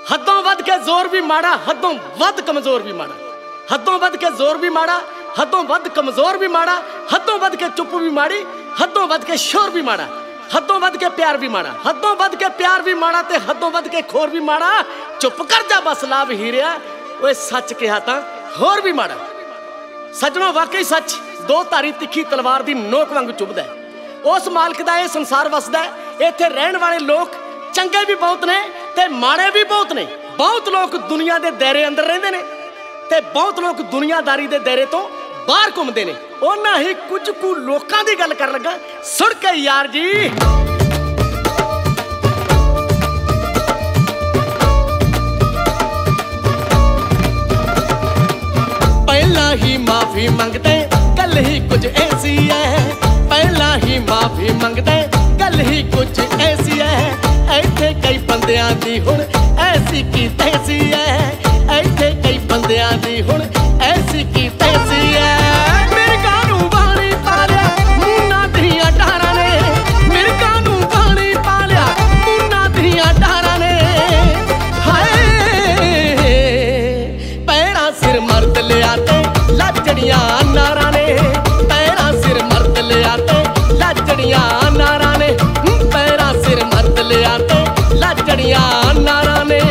हदों वध के जोर भी माड़ा, हदों वध कमजोर भी माड़ा। हदों वध के जोर भी माड़ा, हदों वध कमजोर भी माड़ा। हदों वध के चुप भी माड़ी, हदों वध के शोर भी माड़ा। हदों वध के प्यार भी माड़ा, हदों वध के प्यार भी माड़ा ते हदों वध के खोर भी माड़ा। चुप कर जा बस लाभ हीरिया, ओए सच कहा तां होर भी माड़ा। सजनों वाकई सच दो धारी तिखी तलवार दी नोक वांग चुभदा है। उस मालक दा ये संसार वसदा है। इत्थे रहण वाले लोग चंगे भी बहुत ने ते माड़े भी बहुत ने। बहुत लोग दुनिया दे दायरे अंदर रहिंदे ने ते बहुत लोग दुनियादारी दे दायरे तो बाहर घूमते ने। उन्हां ही कुछ कु लोकां दी गल कर लगा, सुन के यार जी। पहला ही माफी मंगते गल ही कुछ ऐसी है। पहला ही माफी मंगते गल ही कुछ ऐसी है। ऐथे कई बंदियां दी हुण ऐसी की तैसी है। ऐथे कई बंदियां दी हुण ऐसी की तैसी है। मेरे कानू बाणी पालिया मुन्ना दियां डारां ने। मेरे कानू बाणी पालिया मुन्ना दियां डारां ने। हाय पैरां सिर मर्द लिया ते लाजड़ियां नारां ने। पैरां सिर मर्द लिया ते लाजड़ियां नारां ने। पैरां सिर मर्द लिया ते लाजड़ियां नारां ने।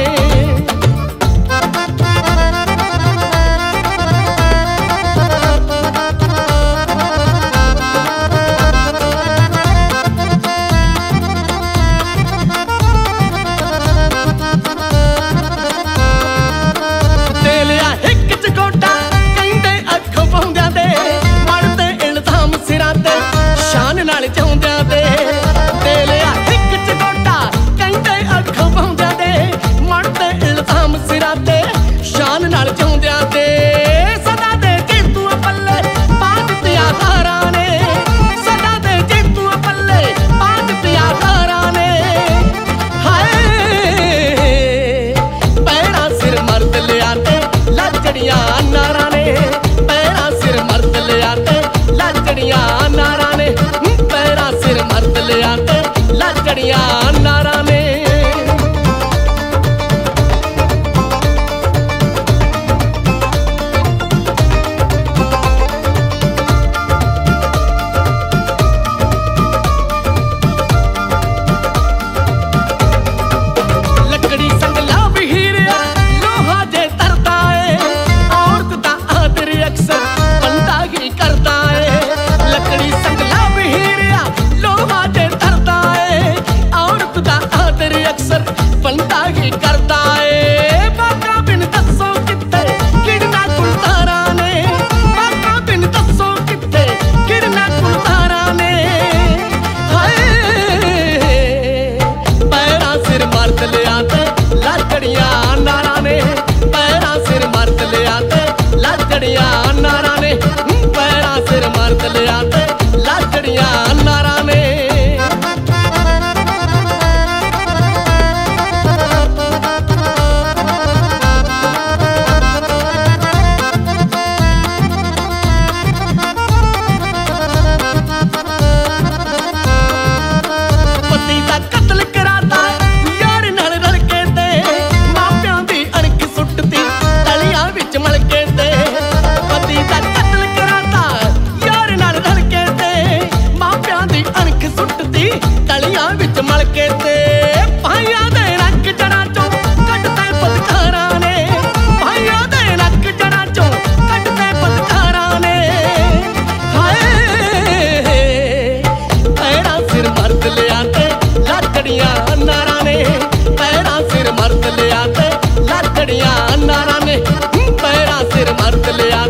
पैरां सिर मर्द लिया